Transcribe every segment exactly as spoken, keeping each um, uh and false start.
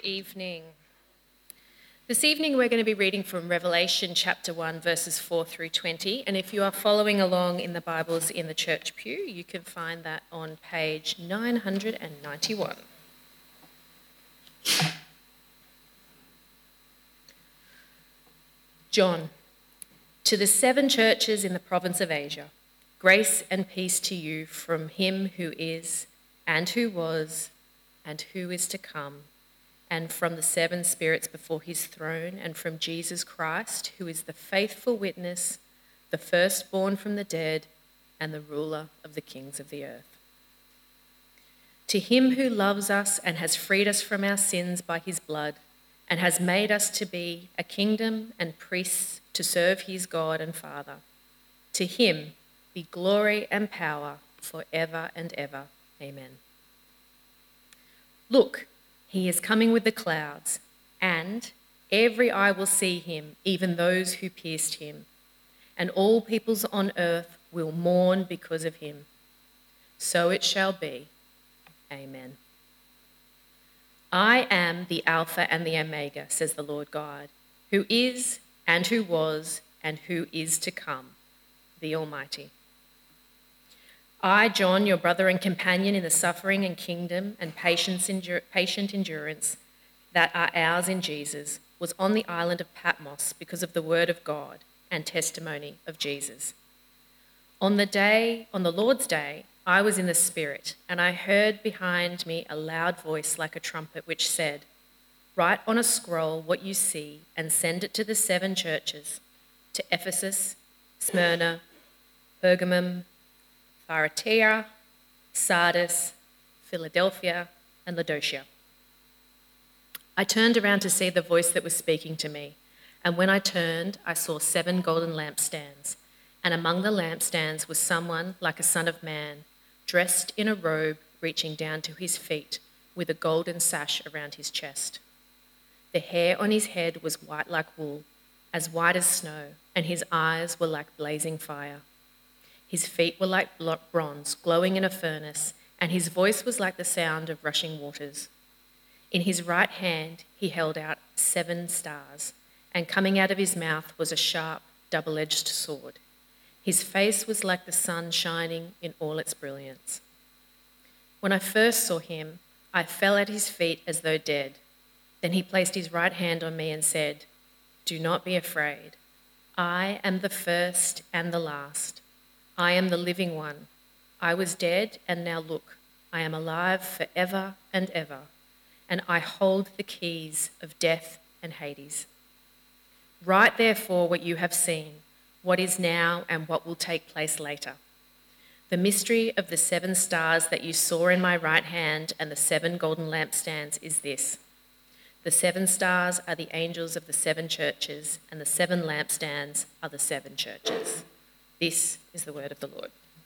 evening. This evening we're going to be reading from Revelation chapter one, verses four through twenty, and if you are following along in the Bibles in the church pew, you can find that on page nine hundred ninety-one. John, to the seven churches in the province of Asia, grace and peace to you from him who is, and who was, and who is to come, and from the seven spirits before his throne, and from Jesus Christ, who is the faithful witness, the firstborn from the dead, and the ruler of the kings of the earth. To him who loves us and has freed us from our sins by his blood, and has made us to be a kingdom and priests to serve his God and Father. To him be glory and power forever and ever. Amen. Look, he is coming with the clouds, and every eye will see him, even those who pierced him, and all peoples on earth will mourn because of him. So it shall be. Amen. I am the Alpha and the Omega, says the Lord God, who is and who was and who is to come, the Almighty. I, John, your brother and companion in the suffering and kingdom and patience endur- patient endurance that are ours in Jesus, was on the island of Patmos because of the word of God and testimony of Jesus. On the day, on the Lord's day, I was in the Spirit, and I heard behind me a loud voice like a trumpet which said, "Write on a scroll what you see and send it to the seven churches, to Ephesus, Smyrna, Pergamum, Thyatira, Sardis, Philadelphia, and Laodicea." I turned around to see the voice that was speaking to me, and when I turned, I saw seven golden lampstands, and among the lampstands was someone like a son of man, dressed in a robe reaching down to his feet, with a golden sash around his chest. The hair on his head was white like wool, as white as snow, and his eyes were like blazing fire. His feet were like bronze, glowing in a furnace, and his voice was like the sound of rushing waters. In his right hand he held out seven stars, and coming out of his mouth was a sharp, double-edged sword. His face was like the sun shining in all its brilliance. When I first saw him, I fell at his feet as though dead. Then he placed his right hand on me and said, "Do not be afraid. I am the first and the last. I am the living one. I was dead, and now look, I am alive forever and ever, and I hold the keys of death and Hades. Write therefore what you have seen, what is now and what will take place later. The mystery of the seven stars that you saw in my right hand and the seven golden lampstands is this. The seven stars are the angels of the seven churches, and the seven lampstands are the seven churches." This is the word of the Lord.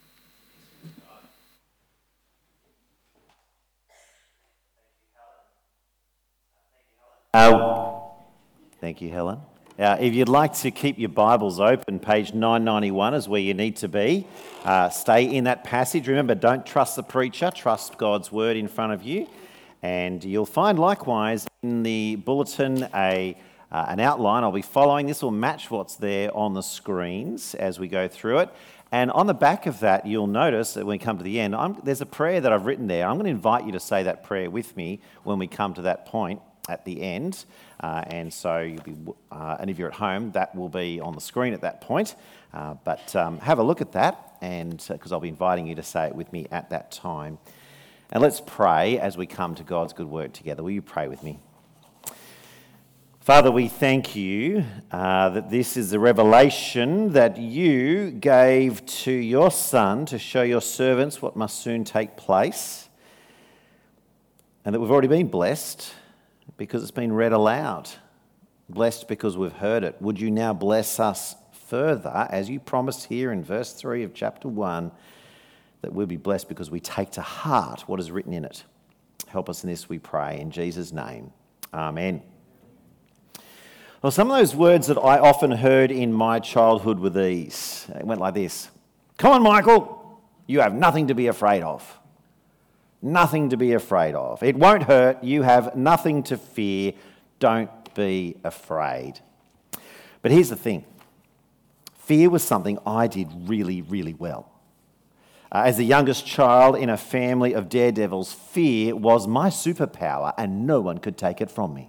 Uh, thank you, Helen. Uh, if you'd like to keep your Bibles open, page nine ninety-one is where you need to be. Uh, stay in that passage. Remember, don't trust the preacher, trust God's word in front of you. And you'll find likewise in the bulletin a uh, an outline. I'll be following. This will match what's there on the screens as we go through it. And on the back of that, you'll notice that when we come to the end, I'm, there's a prayer that I've written there. I'm going to invite you to say that prayer with me when we come to that point at the end. Uh, and so, you'll be, uh, and if you're at home, that will be on the screen at that point. Uh, but um, have a look at that, and because uh, I'll be inviting you to say it with me at that time. And let's pray as we come to God's good word together. Will you pray with me? Father, we thank you uh, that this is the revelation that you gave to your Son to show your servants what must soon take place, and that we've already been blessed because it's been read aloud, blessed because we've heard it. Would you now bless us further, as you promised here in verse three of chapter one, that we'll be blessed because we take to heart what is written in it. Help us in this, we pray, in Jesus' name. Amen. Well, some of those words that I often heard in my childhood were these. It went like this. "Come on, Michael, you have nothing to be afraid of. Nothing to be afraid of. It won't hurt. You have nothing to fear. Don't be afraid. But here's the thing. Fear was something I did really, really well. Uh, as the youngest child in a family of daredevils, fear was my superpower and no one could take it from me.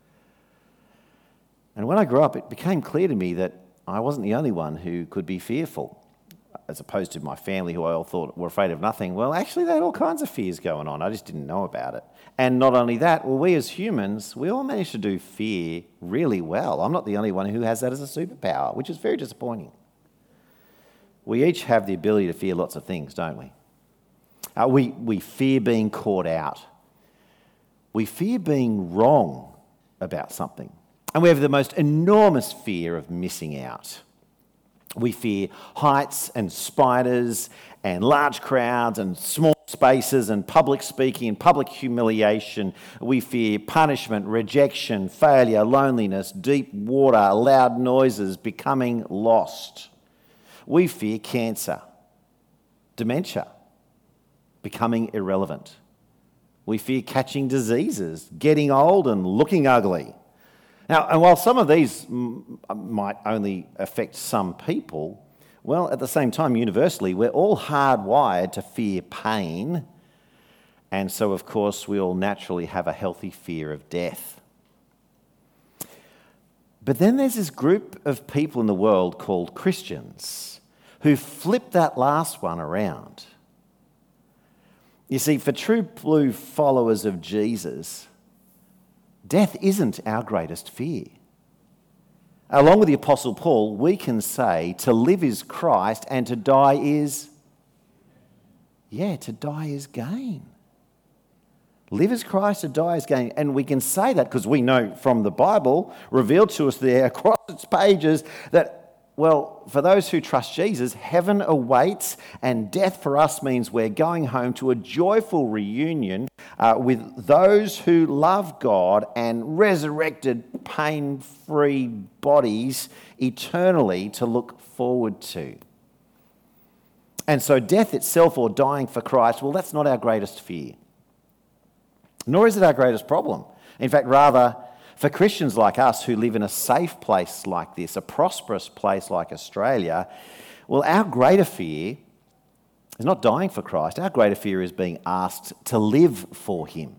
And when I grew up, it became clear to me that I wasn't the only one who could be fearful, as opposed to my family who I all thought were afraid of nothing. Well, actually, they had all kinds of fears going on. I just didn't know about it. And not only that, well, we as humans, we all manage to do fear really well. I'm not the only one who has that as a superpower, which is very disappointing. We each have the ability to fear lots of things, don't we? Uh, we, we fear being caught out. We fear being wrong about something. And we have the most enormous fear of missing out. We fear heights and spiders and large crowds and small spaces and public speaking and public humiliation. We fear punishment, rejection, failure, loneliness, deep water, loud noises, becoming lost. We fear cancer, dementia, becoming irrelevant. We fear catching diseases, getting old and looking ugly. Now, and while some of these m- might only affect some people, well, at the same time, universally, we're all hardwired to fear pain. And so, of course, we all naturally have a healthy fear of death. But then there's this group of people in the world called Christians who flip that last one around. You see, for true blue followers of Jesus, death isn't our greatest fear. Along with the Apostle Paul, we can say to live is Christ and to die is, yeah, to die is gain. Live as Christ, to die as gain. And we can say that because we know from the Bible, revealed to us there across its pages, that, well, for those who trust Jesus, heaven awaits, and death for us means we're going home to a joyful reunion uh, with those who love God and resurrected, pain-free bodies eternally to look forward to. And so death itself, or dying for Christ, well, that's not our greatest fear. Nor is it our greatest problem. In fact, rather, for Christians like us who live in a safe place like this, a prosperous place like Australia, well, our greater fear is not dying for Christ. Our greater fear is being asked to live for Him.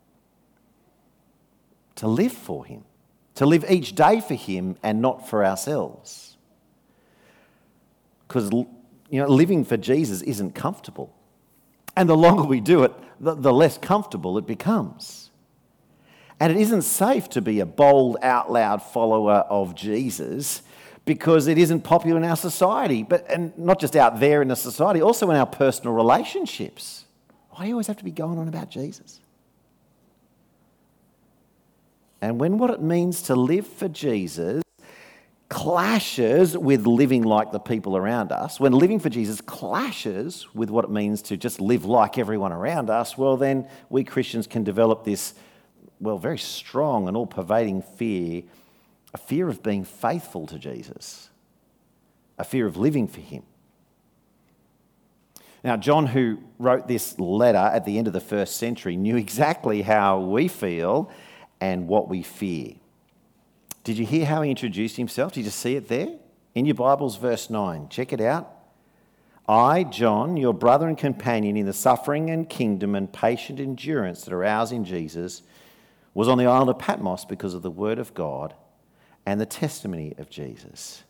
To live for Him. To live each day for Him and not for ourselves. Because, you know, living for Jesus isn't comfortable. And the longer we do it, the, the less comfortable it becomes. And it isn't safe to be a bold, out loud follower of Jesus because it isn't popular in our society, but and not just out there in the society, also in our personal relationships. Why do you always have to be going on about Jesus? And when what it means to live for Jesus clashes with living like the people around us, when living for Jesus clashes with what it means to just live like everyone around us, well, then we Christians can develop this, well, very strong and all-pervading fear, a fear of being faithful to Jesus, a fear of living for Him. Now, John, who wrote this letter at the end of the first century, knew exactly how we feel and what we fear. Did you hear how he introduced himself? Did you see it there? In your Bibles, verse nine. Check it out. I, John, your brother and companion in the suffering and kingdom and patient endurance that are ours in Jesus, was on the island of Patmos because of the word of God and the testimony of Jesus.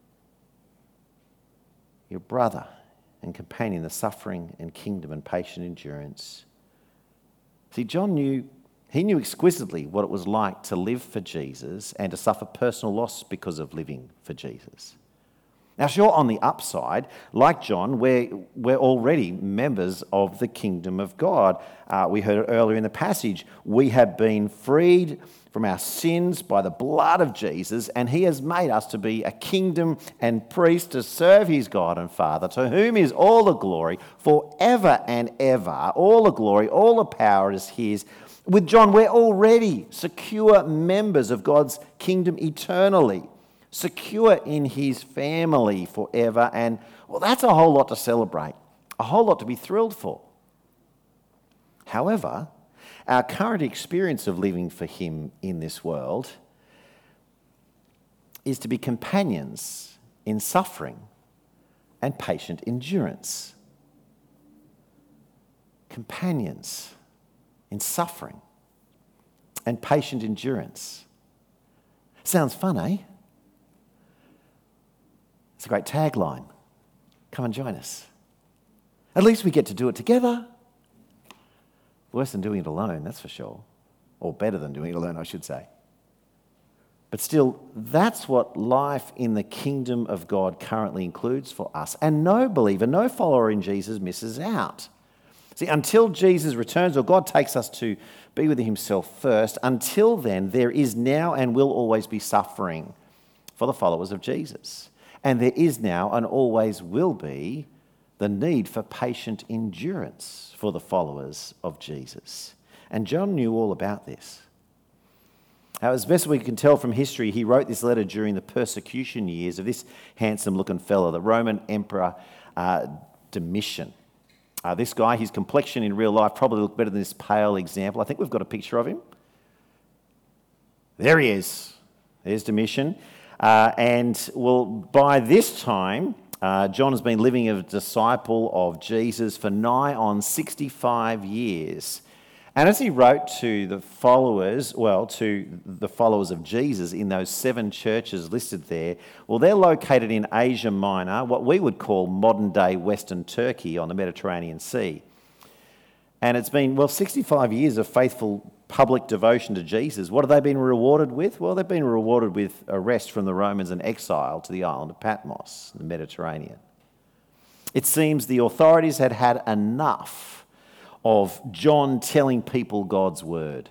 Your brother and companion in the suffering and kingdom and patient endurance. See, John knew, he knew exquisitely what it was like to live for Jesus and to suffer personal loss because of living for Jesus. Now, sure, on the upside, like John, we're, we're already members of the kingdom of God. Uh, we heard it earlier in the passage. We have been freed from our sins by the blood of Jesus, and He has made us to be a kingdom and priest to serve His God and Father, to whom is all the glory forever and ever. All the glory, all the power is His. With John, we're already secure members of God's kingdom eternally, secure in His family forever, and, well, that's a whole lot to celebrate, a whole lot to be thrilled for. However, our current experience of living for him in this world is to be companions in suffering and patient endurance. Companions in suffering and patient endurance. Sounds fun, eh? It's a great tagline. Come and join us. At least we get to do it together. Worse than doing it alone, that's for sure. Or better than doing it alone, I should say. But still, that's what life in the kingdom of God currently includes for us. And no believer, no follower in Jesus misses out. See, until Jesus returns or God takes us to be with himself first, until then, there is now and will always be suffering for the followers of Jesus. And there is now and always will be the need for patient endurance for the followers of Jesus. And John knew all about this. Now, as best we can tell from history, he wrote this letter during the persecution years of this handsome-looking fella, the Roman Emperor uh, Domitian. Uh, this guy, his complexion in real life probably looked better than this pale example. I think we've got a picture of him. There he is. There's Domitian. Uh, and, well, by this time, uh, John has been living as a disciple of Jesus for nigh on sixty-five years. And as he wrote to the followers, well, to the followers of Jesus in those seven churches listed there, well, they're located in Asia Minor, what we would call modern-day Western Turkey on the Mediterranean Sea. And it's been, well, sixty-five years of faithful public devotion to Jesus. What have they been rewarded with? Well, they've been rewarded with arrest from the Romans and exile to the island of Patmos, the Mediterranean. It seems the authorities had had enough of John telling people God's word.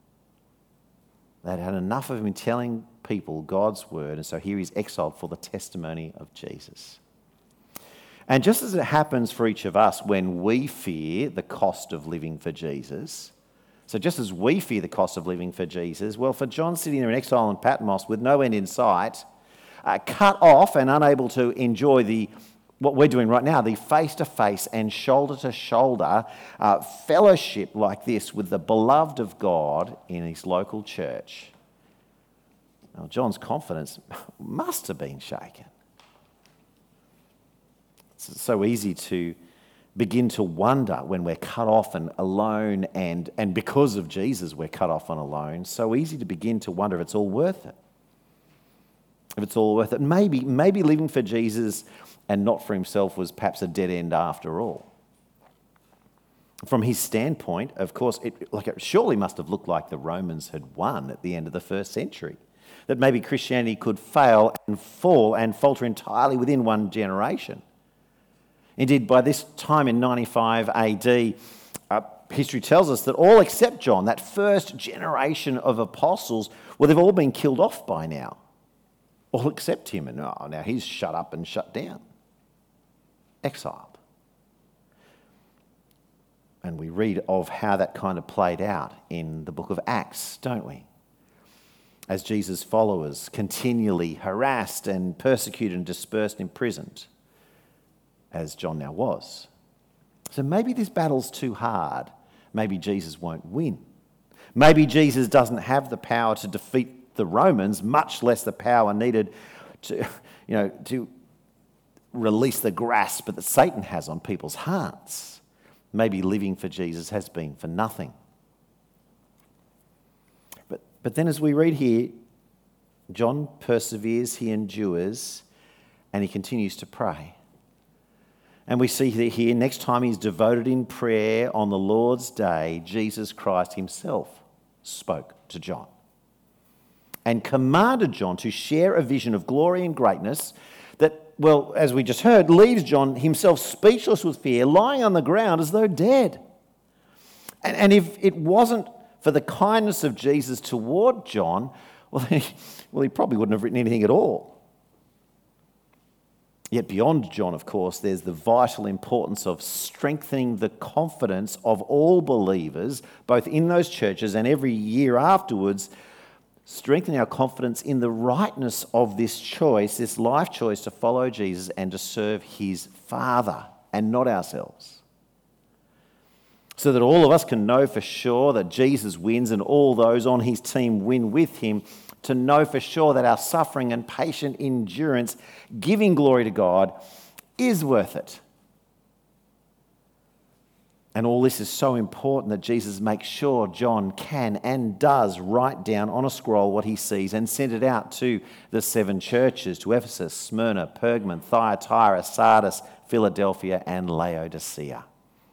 They'd had enough of him telling people God's word, and so here he's exiled for the testimony of Jesus. And just as it happens for each of us when we fear the cost of living for Jesus, so just as we fear the cost of living for Jesus, well, for John sitting there in exile in Patmos with no end in sight, uh, cut off and unable to enjoy the what we're doing right now, the face-to-face and shoulder-to-shoulder uh, fellowship like this with the beloved of God in his local church. Now, John's confidence must have been shaken. It's so easy to begin to wonder when we're cut off and alone, and, and because of Jesus we're cut off and alone. So easy to begin to wonder if it's all worth it. If it's all worth it. Maybe, maybe living for Jesus and not for himself was perhaps a dead end after all. From his standpoint, of course, it, like it surely must have looked like the Romans had won at the end of the first century. That maybe Christianity could fail and fall and falter entirely within one generation. Indeed, by this time in ninety-five A D, uh, history tells us that all except John, that first generation of apostles, well, they've all been killed off by now. All except him, and oh, now he's shut up and shut down. Exiled. And we read of how that kind of played out in the book of Acts, don't we? As Jesus' followers continually harassed and persecuted and dispersed, imprisoned, as John now was. So maybe this battle's too hard. Maybe Jesus won't win. Maybe Jesus doesn't have the power to defeat the Romans, much less the power needed to, you know, to release the grasp that Satan has on people's hearts. Maybe living for Jesus has been for nothing. But, but then as we read here, John perseveres, he endures, and he continues to pray. And we see that here, next time he's devoted in prayer on the Lord's day, Jesus Christ himself spoke to John and commanded John to share a vision of glory and greatness that, well, as we just heard, leaves John himself speechless with fear, lying on the ground as though dead. And, and if it wasn't for the kindness of Jesus toward John, well he, well, he probably wouldn't have written anything at all. Yet beyond John, of course, there's the vital importance of strengthening the confidence of all believers, both in those churches and every year afterwards, strengthening our confidence in the rightness of this choice, this life choice to follow Jesus and to serve his Father and not ourselves. so that all of us can know for sure that Jesus wins and all those on his team win with him, to know for sure that our suffering and patient endurance, giving glory to God, is worth it. And all this is so important that Jesus makes sure John can and does write down on a scroll what he sees and send it out to the seven churches, to Ephesus, Smyrna, Pergamon, Thyatira, Sardis, Philadelphia, and Laodicea.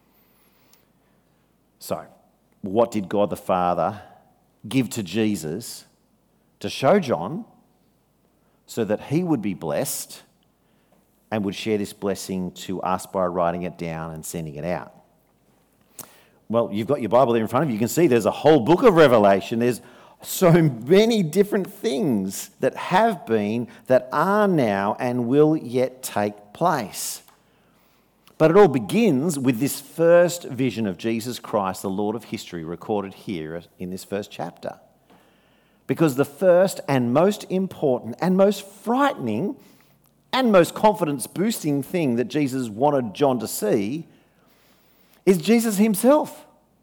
So, what did God the Father give to Jesus to show John so that he would be blessed and would share this blessing to us by writing it down and sending it out? Well, you've got your Bible there in front of you. You can see there's a whole book of Revelation. There's so many different things that have been, that are now, and will yet take place. But it all begins with this first vision of Jesus Christ, the Lord of history, recorded here in this first chapter. Because the first and most important and most frightening and most confidence-boosting thing that Jesus wanted John to see is Jesus himself.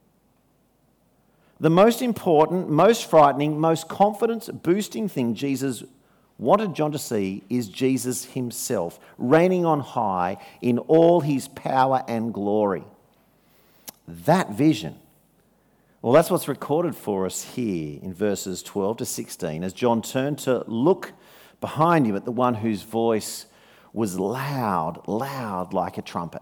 The most important, most frightening, most confidence-boosting thing Jesus wanted John to see is Jesus himself, reigning on high in all his power and glory. That vision, well, that's what's recorded for us here in verses twelve to sixteen, as John turned to look behind him at the one whose voice was loud, loud like a trumpet.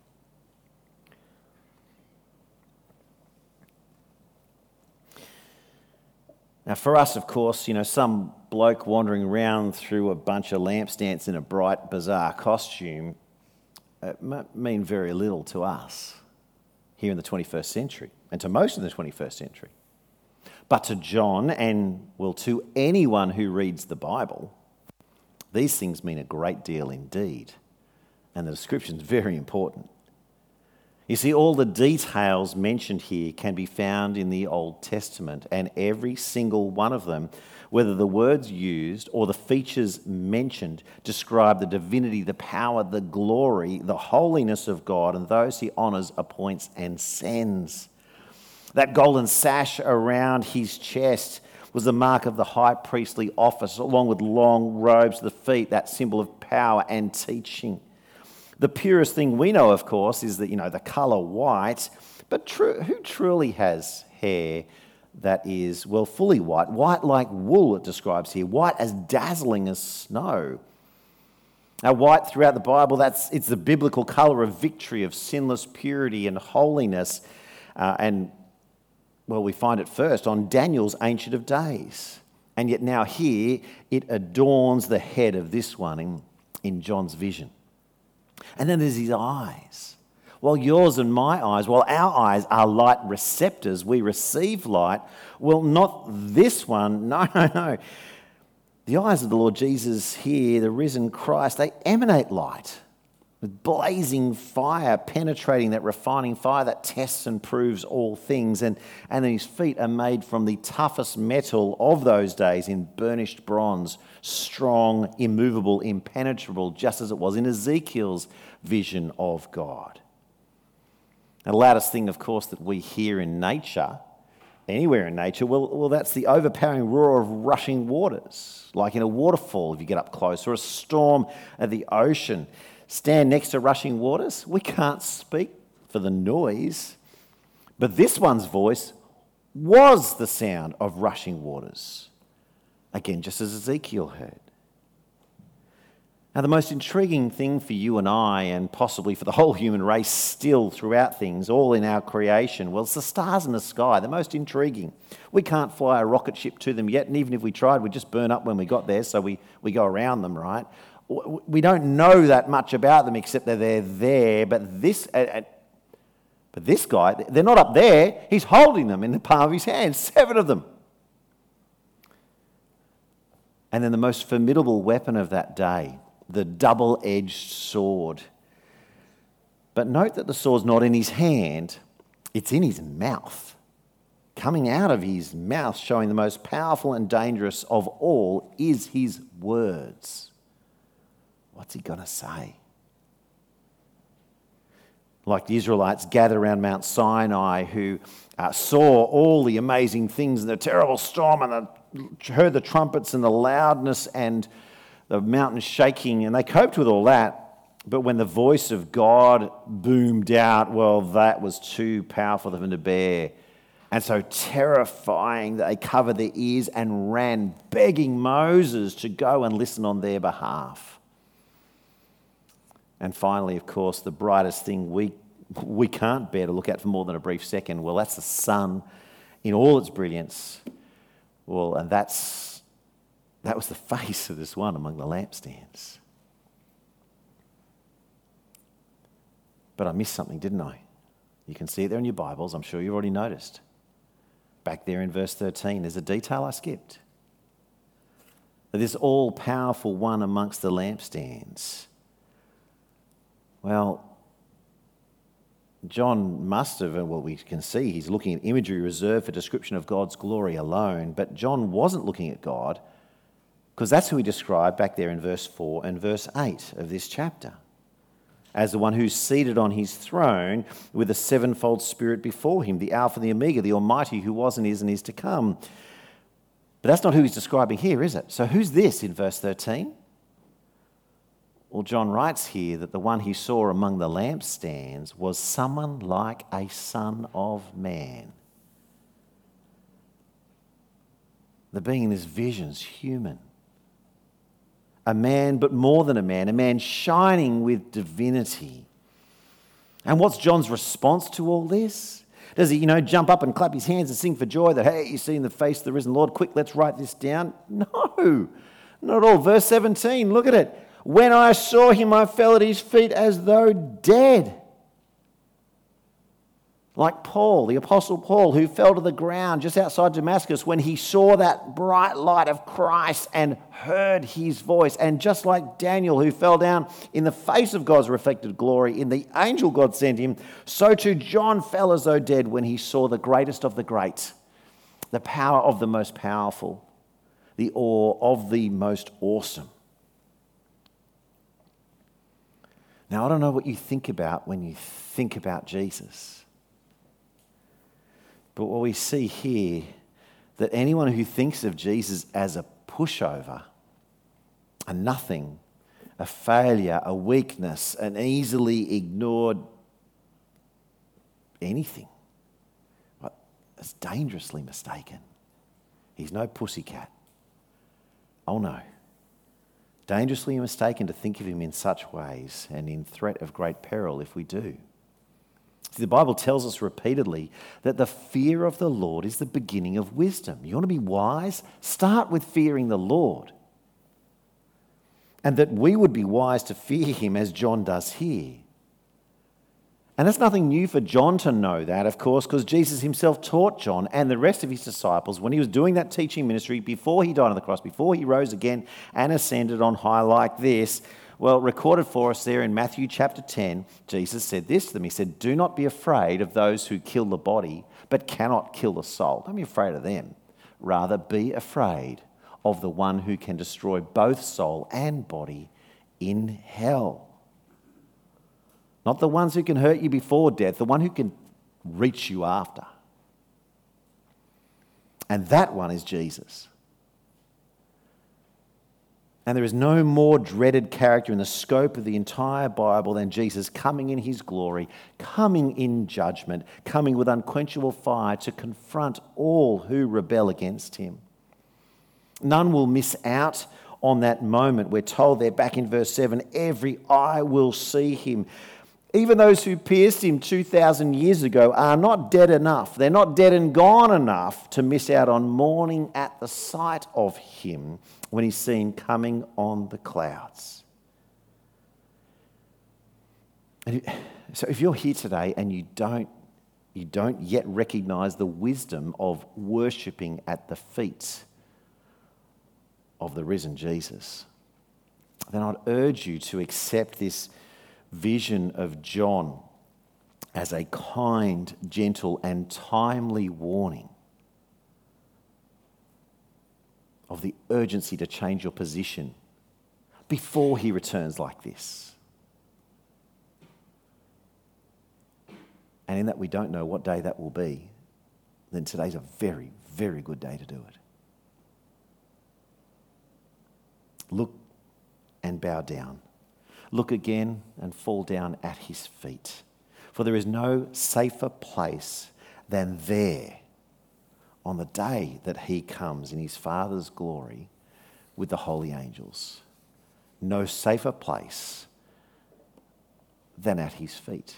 Now, for us, of course, you know, some bloke wandering around through a bunch of lampstands in a bright, bizarre costume, it might mean very little to us here in the twenty-first century, and to most of the twenty-first century. But to John, and, well, to anyone who reads the Bible, these things mean a great deal indeed. And the description is very important. You see, all the details mentioned here can be found in the Old Testament, and every single one of them, whether the words used or the features mentioned, describe the divinity, the power, the glory, the holiness of God and those he honours, appoints and sends. That golden sash around his chest was the mark of the high priestly office, along with long robes to the feet, that symbol of power and teaching. The purest thing we know, of course, is that, you know, the colour white, but tr- who truly has hair that is, well, fully white? White like wool, it describes here, white as dazzling as snow. Now, white throughout the Bible, that's it's the biblical colour of victory, of sinless purity and holiness. Uh, and, well, we find it first on Daniel's Ancient of Days. And yet now here, it adorns the head of this one in, in John's vision. And then there's his eyes. While yours and my eyes, while our eyes are light receptors, we receive light. Well, not this one. No, no, no. The eyes of the Lord Jesus here, the risen Christ, they emanate light with blazing fire, penetrating that refining fire that tests and proves all things. And, and then his feet are made from the toughest metal of those days in burnished bronze, strong, immovable, impenetrable, just as it was in Ezekiel's vision of God. And the loudest thing, of course, that we hear in nature, anywhere in nature, well, well, that's the overpowering roar of rushing waters, like in a waterfall if you get up close, or a storm at the ocean. Stand next to rushing waters, we can't speak for the noise, but this one's voice was the sound of rushing waters. Again, just as Ezekiel heard. Now, the most intriguing thing for you and I, and possibly for the whole human race still throughout things, all in our creation, well, it's the stars in the sky, the most intriguing. We can't fly a rocket ship to them yet, and even if we tried, we'd just burn up when we got there, so we, we go around them, right? We don't know that much about them except that they're there, but this, uh, but this guy, they're not up there, he's holding them in the palm of his hand, seven of them. And then the most formidable weapon of that day, the double-edged sword. But note that the sword's not in his hand, it's in his mouth. Coming out of his mouth, showing the most powerful and dangerous of all, is his words. What's he going to say? like the Israelites gather around Mount Sinai, who uh, saw all the amazing things and the terrible storm and the, heard the trumpets and the loudness and the mountain shaking, and they coped with all that. But when the voice of God boomed out, well, that was too powerful for them to bear. And so terrifying that they covered their ears and ran, begging Moses to go and listen on their behalf. And finally, of course, the brightest thing we, we can't bear to look at for more than a brief second, well, that's the sun in all its brilliance. Well, and that's that was the face of this one among the lampstands. But I missed something, didn't I? You can see it there in your Bibles. I'm sure you've already noticed. Back there in verse thirteen, there's a detail I skipped. That this all-powerful one amongst the lampstands. Well, John must have, well, we can see he's looking at imagery reserved for description of God's glory alone, but John wasn't looking at God, because that's who he described back there in verse four and verse eight of this chapter, as the one who's seated on his throne with a sevenfold Spirit before him, the Alpha and the Omega, the Almighty who was and is and is to come. But that's not who he's describing here, is it? So who's this in verse thirteen? Well, John writes here that the one he saw among the lampstands was someone like a son of man. The being in his vision's human. A man, but more than a man, a man shining with divinity. And what's John's response to all this? Does he, you know, jump up and clap his hands and sing for joy that, hey, you see in the face of the risen Lord, quick, let's write this down? No, not at all. Verse seventeen, look at it. When I saw him, I fell at his feet as though dead. Like Paul, the Apostle Paul, who fell to the ground just outside Damascus when he saw that bright light of Christ and heard his voice. And just like Daniel, who fell down in the face of God's reflected glory in the angel God sent him, so too John fell as though dead when he saw the greatest of the great, the power of the most powerful, the awe of the most awesome. Now, I don't know what you think about when you think about Jesus. But what we see here, that anyone who thinks of Jesus as a pushover, a nothing, a failure, a weakness, an easily ignored anything, is dangerously mistaken. He's no pussycat. Oh no. Dangerously mistaken to think of him in such ways, and in threat of great peril if we do. See, the Bible tells us repeatedly that the fear of the Lord is the beginning of wisdom. You want to be wise? Start with fearing the Lord. And that we would be wise to fear him as John does here. And that's nothing new for John to know that, of course, because Jesus himself taught John and the rest of his disciples when he was doing that teaching ministry before he died on the cross, before he rose again and ascended on high like this. Well, recorded for us there in Matthew chapter ten, Jesus said this to them. He said, do not be afraid of those who kill the body, but cannot kill the soul. Don't be afraid of them. Rather, be afraid of the one who can destroy both soul and body in hell. Not the ones who can hurt you before death, the one who can reach you after. And that one is Jesus. And there is no more dreaded character in the scope of the entire Bible than Jesus coming in his glory, coming in judgment, coming with unquenchable fire to confront all who rebel against him. None will miss out on that moment. We're told there back in verse seven, every eye will see him. Even those who pierced him two thousand years ago are not dead enough. They're not dead and gone enough to miss out on mourning at the sight of him when he's seen coming on the clouds. And so if you're here today and you don't, you don't yet recognise the wisdom of worshipping at the feet of the risen Jesus, then I'd urge you to accept this vision of John as a kind, gentle, and timely warning of the urgency to change your position before he returns like this. and in that we don't know what day that will be, then today's a very, very good day to do it. Look and bow down. Look again and fall down at his feet. For there is no safer place than there on the day that he comes in his Father's glory with the holy angels. No safer place than at his feet.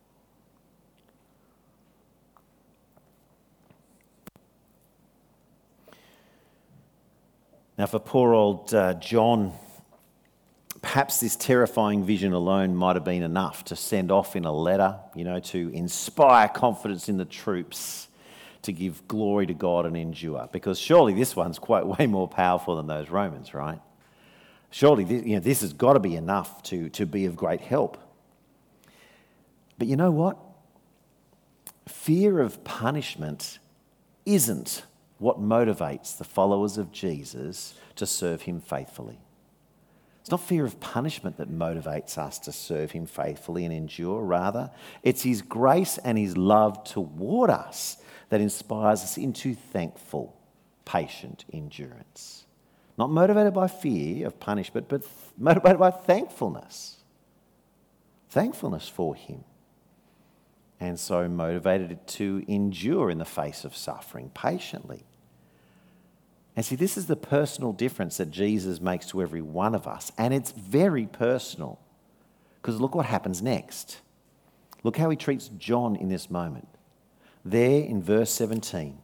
Now, for poor old uh, John, perhaps this terrifying vision alone might have been enough to send off in a letter, you know, to inspire confidence in the troops, to give glory to God and endure. Because surely this one's quite way more powerful than those Romans, right? Surely this, you know, this has got to be enough to, to be of great help. But you know what? Fear of punishment isn't what motivates the followers of Jesus to serve him faithfully. It's not fear of punishment that motivates us to serve him faithfully and endure. Rather, it's his grace and his love toward us that inspires us into thankful, patient endurance. Not motivated by fear of punishment, but motivated by thankfulness. Thankfulness for him. And so motivated to endure in the face of suffering patiently. And see, this is the personal difference that Jesus makes to every one of us. And it's very personal. Because look what happens next. Look how he treats John in this moment. There in verse seventeen.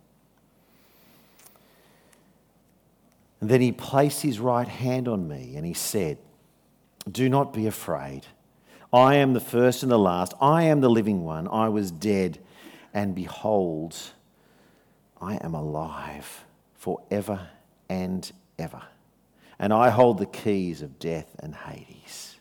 And then he placed his right hand on me and he said, "Do not be afraid. I am the first and the last. I am the living one. I was dead, and behold, I am alive forever and ever. And I hold the keys of death and Hades."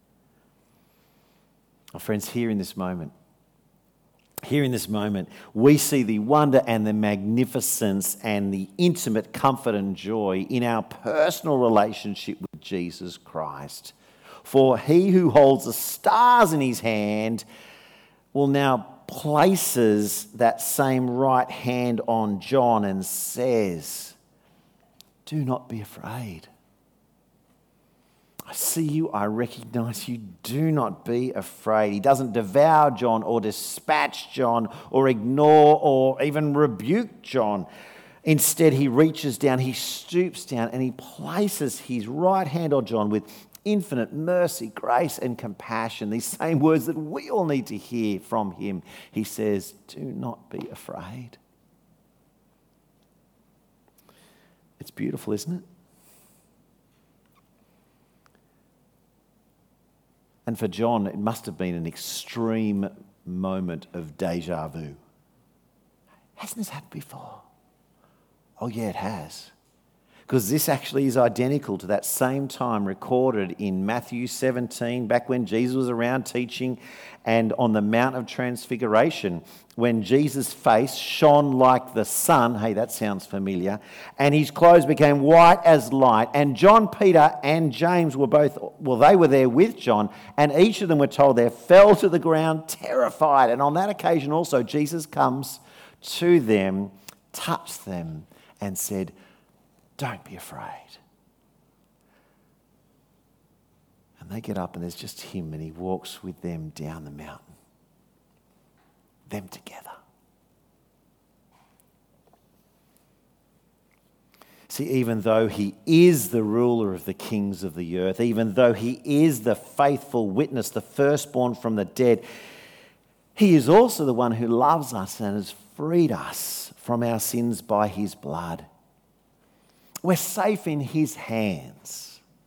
Our friends, here in this moment, here in this moment, we see the wonder and the magnificence and the intimate comfort and joy in our personal relationship with Jesus Christ. For he who holds the stars in his hand will now places that same right hand on John and says, "Do not be afraid. I see you, I recognize you. Do not be afraid." He doesn't devour John or dispatch John or ignore or even rebuke John. Instead, he reaches down, he stoops down, and he places his right hand on John with infinite mercy, grace, and compassion. These same words that we all need to hear from him. He says, "Do not be afraid." It's beautiful, isn't it? And for John, it must have been an extreme moment of deja vu. Hasn't this happened before? Oh yeah, it has. Because this actually is identical to that same time recorded in Matthew seventeen, back when Jesus was around teaching, and on the Mount of Transfiguration, when Jesus' face shone like the sun. Hey, that sounds familiar. And his clothes became white as light. And John, Peter, and James were both, well, they were there with John, and each of them were told they fell to the ground terrified. And on that occasion also, Jesus comes to them, touched them, and said, "Don't be afraid." And they get up and there's just him, and he walks with them down the mountain. Them together. See, even though he is the ruler of the kings of the earth, even though he is the faithful witness, the firstborn from the dead, he is also the one who loves us and has freed us from our sins by his blood. We're safe in his hands.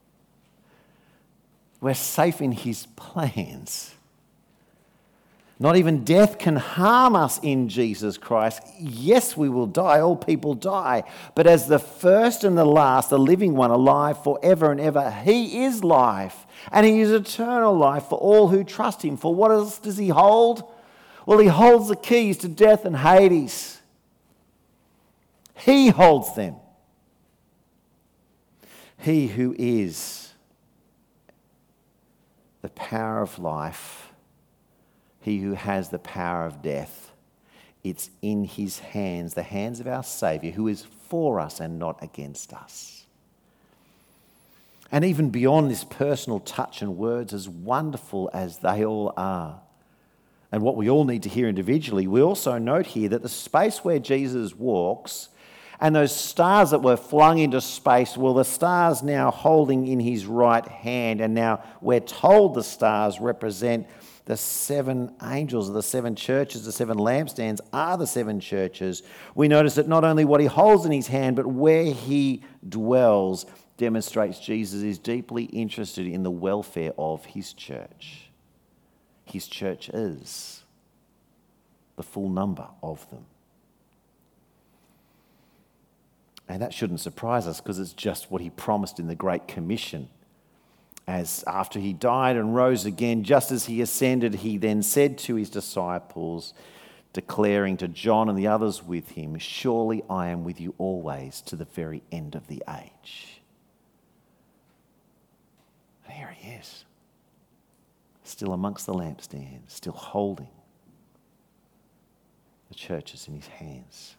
We're safe in his plans. Not even death can harm us in Jesus Christ. Yes, we will die. All people die. But as the first and the last, the living one, alive forever and ever, he is life. And he is eternal life for all who trust him. For what else does he hold? Well, he holds the keys to death and Hades. He holds them. He who is the power of life, he who has the power of death. It's in his hands, the hands of our Saviour, who is for us and not against us. And even beyond this personal touch and words, as wonderful as they all are, and what we all need to hear individually, we also note here that the space where Jesus walks and those stars that were flung into space, well, the stars now holding in his right hand, and now we're told the stars represent the seven angels, the seven churches, the seven lampstands are the seven churches. We notice that not only what he holds in his hand, but where he dwells demonstrates Jesus is deeply interested in the welfare of his church. His church is the full number of them. And that shouldn't surprise us, because it's just what he promised in the Great Commission. As after he died and rose again, just as he ascended, he then said to his disciples, declaring to John and the others with him, "Surely I am with you always to the very end of the age." And here he is, still amongst the lampstands, still holding the churches in his hands.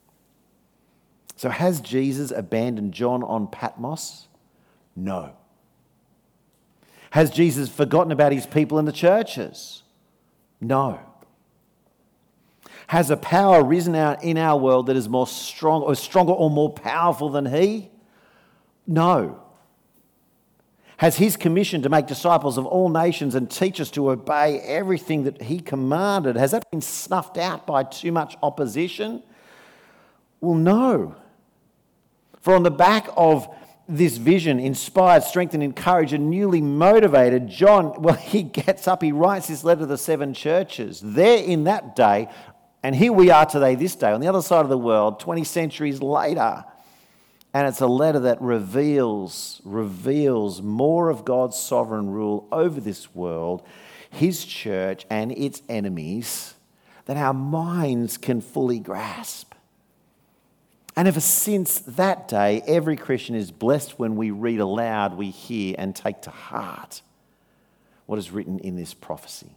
So has Jesus abandoned John on Patmos? No. Has Jesus forgotten about his people in the churches? No. Has a power risen out in our world that is more strong or stronger or more powerful than he? No. Has his commission to make disciples of all nations and teach us to obey everything that he commanded, has that been snuffed out by too much opposition? Well, no. For on the back of this vision, inspired, strengthened, encouraged, and newly motivated, John, well, he gets up, he writes this letter to the seven churches. There in that day, and here we are today, this day, on the other side of the world, twenty centuries later. And it's a letter that reveals, reveals more of God's sovereign rule over this world, his church, and its enemies than our minds can fully grasp. And ever since that day, every Christian is blessed when we read aloud, we hear, and take to heart what is written in this prophecy.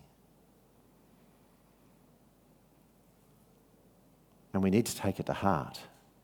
And we need to take it to heart.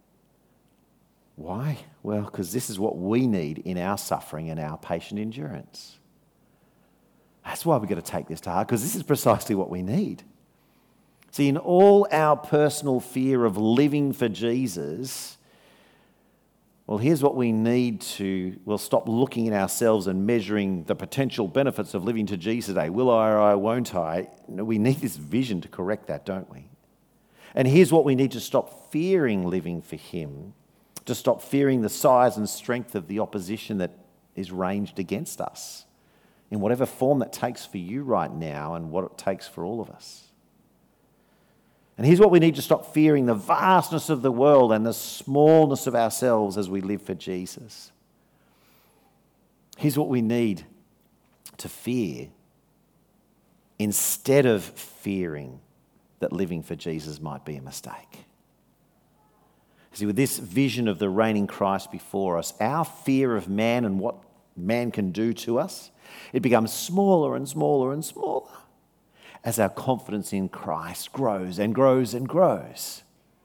Why? Well, because this is what we need in our suffering and our patient endurance. That's why we've got to take this to heart, because this is precisely what we need. See, in all our personal fear of living for Jesus, well, here's what we need to, we'll stop looking at ourselves and measuring the potential benefits of living to Jesus today. Will I or I won't I? No, we need this vision to correct that, don't we? And here's what we need to stop fearing living for him, to stop fearing the size and strength of the opposition that is ranged against us, in whatever form that takes for you right now and what it takes for all of us. And here's what we need to stop fearing: the vastness of the world and the smallness of ourselves as we live for Jesus. Here's what we need to fear instead of fearing that living for Jesus might be a mistake. See, with this vision of the reigning Christ before us, our fear of man and what man can do to us, it becomes smaller and smaller and smaller as our confidence in Christ grows and grows and grows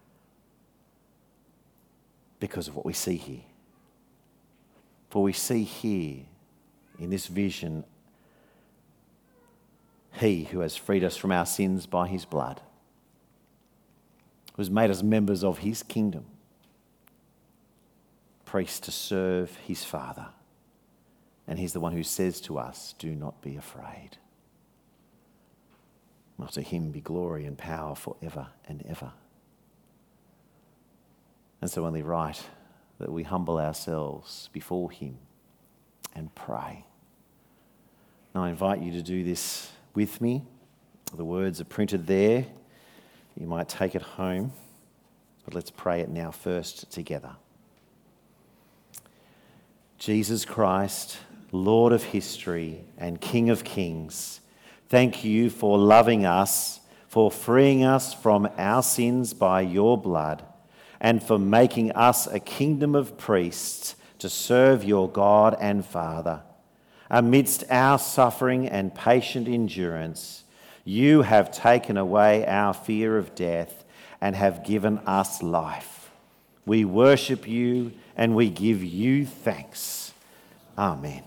because of what we see here. For we see here in this vision he who has freed us from our sins by his blood, who has made us members of his kingdom, priests to serve his Father. And he's the one who says to us, do not be afraid. Now to him be glory and power forever and ever. And so only right that we humble ourselves before him and pray. Now I invite you to do this with me. The words are printed there. You might take it home, but let's pray it now first together. Jesus Christ, Lord of history and King of kings, thank you for loving us, for freeing us from our sins by your blood, and for making us a kingdom of priests to serve your God and Father. Amidst our suffering and patient endurance, You have taken away our fear of death and have given us life. We worship you and we give you thanks. Amen.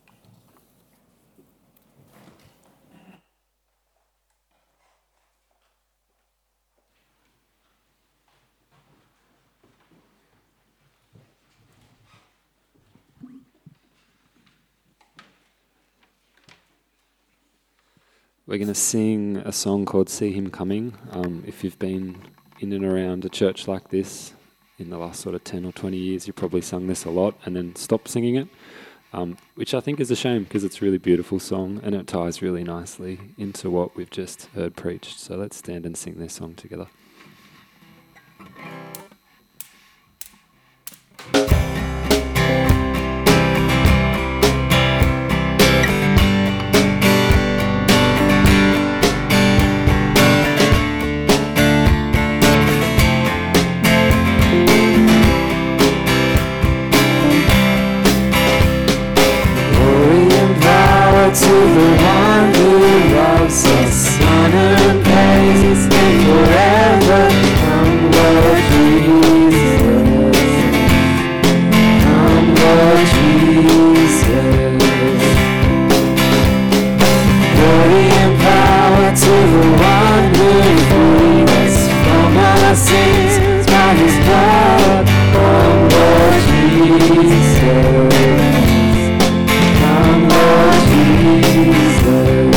We're going to sing a song called See Him Coming. Um, if you've been in and around a church like this in the last sort of ten or twenty years, you've probably sung this a lot and then stopped singing it, um, which I think is a shame because it's a really beautiful song and it ties really nicely into what we've just heard preached. So let's stand and sing this song together. To the one who loves us, honor and praise and forever. Come, Lord Jesus. Come, Lord Jesus. Glory and power to the one who freed us from our sins by His blood. Come, Lord Jesus. Come, Lord Jesus.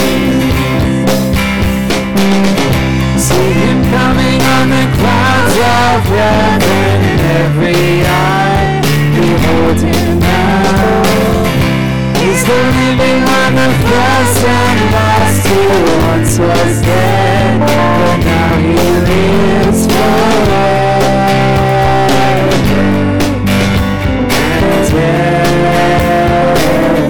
See Him coming on the clouds of heaven, every eye behold Him now. He's the living one, the first and last, who once was dead, but now He lives forever and ever.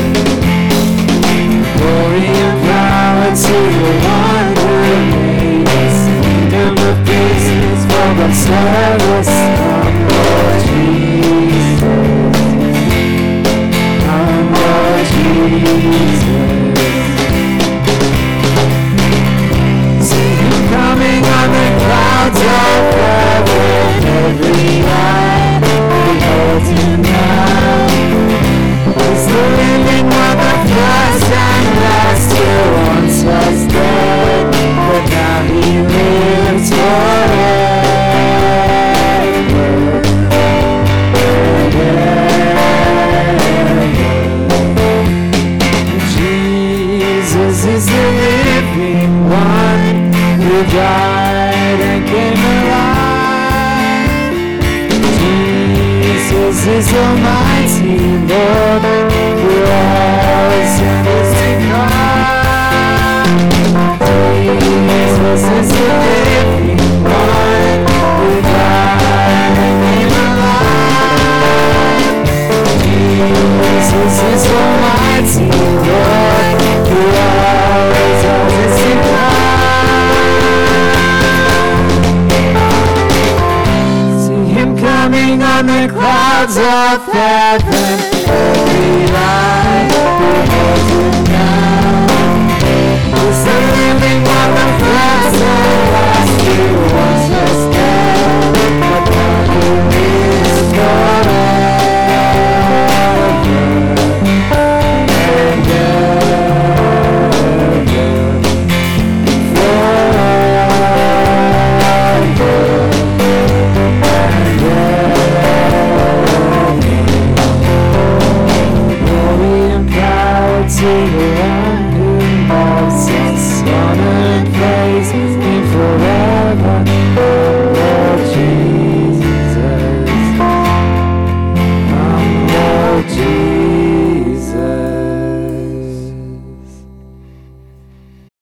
Glory and power to the one who made us, kingdom of peace for God's service. Come, Lord Jesus. Come, Lord Jesus. See Him coming on the clouds of heaven, every eye behold Him now. He's the living one, the first and last, who once was dead, but now He lives forever and ever. Jesus is the living one who died and came alive. Jesus is Almighty Lord, who was and is to come. Jesus is the living one who died and came alive. Jesus is Almighty Lord, who was and is to come. See Him coming on the clouds of heaven, every eye beholds Him now. He's the living one, the first and last, who once was dead, but now He lives forever and ever, forever and ever. Glory and power to the one who loves us, honor and praise Him forever.